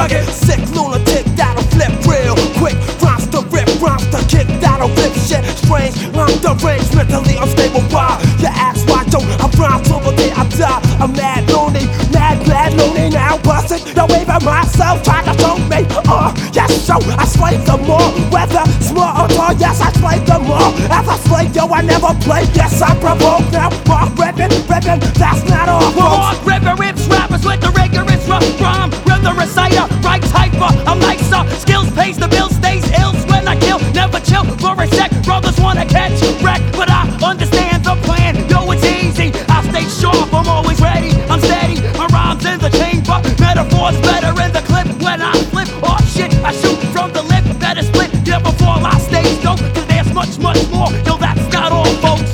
it. Sick lunatic that'll flip real quick. Rhymes to rip, rhymes to kick that'll rip shit. Strange, I'm deranged, mentally unstable. Why? You ask why don't I rhyme till the day I die? I'm mad lonely now. Busted, no even myself trying to show me. Yes, so I slay them more. Whether small or tall, yes, I slay them all. As I slay, yo, I never play. Yes, I provoke now. Mark ripping, that's not all. Mark ripping rips rappers with the rigorous rough rhyme. Rhythm reciter, right hyper, I'm nicer. Skills pays the bill, stays ill when I kill. Never chill for a sec. Brothers wanna catch wreck, but I understand the plan. Yo, it's easy. I stay sharp, I'm always ready. I'm steady. My rhymes in the chamber. Metaphors better in the clip when I flip. Oh shit, I shoot from the lip. Better split, never fall. I stay dope, cause there's much more. Yo, that's not all, folks.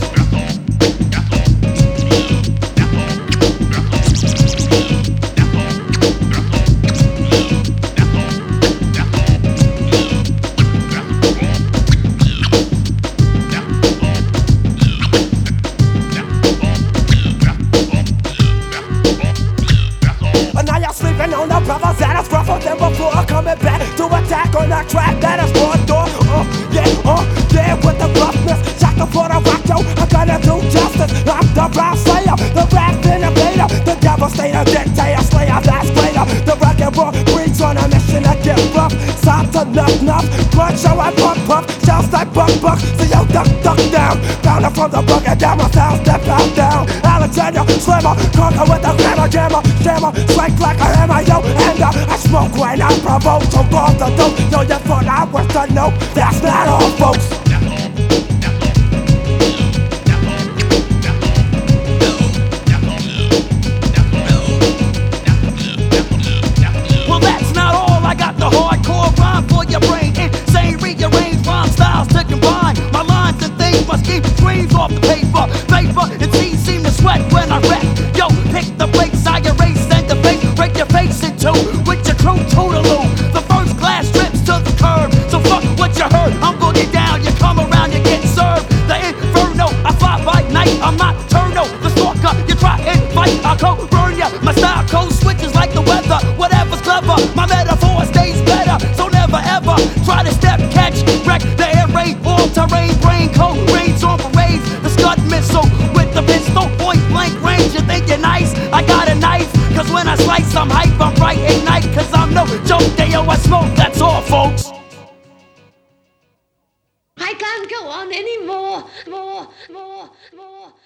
Sleeping on the brothers that is rougher than before. Coming back to attack on the track that is brought door. Yeah, with the roughness. Shaka for the rock, yo, I'm gonna do justice. I'm the rap slayer, the rap innovator, the devastator, dictator, slayer, that's greater. The rugged raw breeds on a mission to get rough. Stop to nuff. Blood show I puff. Shells like buck. So yo, duck down. Bounding from the bucket down, my sound step out down. Alexander, slimmer, conquer with the grammar, jammer, strike like a hammer, yo, and I smoke when I provoke. So go the dope, yo, you thought I was to know. That's not all, folks. Well, that's not all. I got the hardcore rhyme for your brain. Insane, rearrange rhyme styles to combine. My lines and things must keep screams off the paper. And seeds seem to sweat when I wreck. Yo, pick the breaks, I erase and deface. Break your face in two with your crew toodaloo. The first class trips to the curb. So fuck what you heard. I'm gonna get down, you come around, you get served. The inferno, I fly by night, I'm nocturnal. The stalker, you try and fight, I'll go burn ya. My style code switches like the weather. Whatever's clever, my metaphor stays better. So never ever try to step, catch, wreck the air raid, all terrain, brain code, rains on parades. The Scud missile with the pistol, point blank range. You think you're nice? I got a knife. Cause when I slice, I'm hype, I'm bright at night. Cause I'm no joke, yo, I smoke, that's all, folks. I can't go on anymore. More.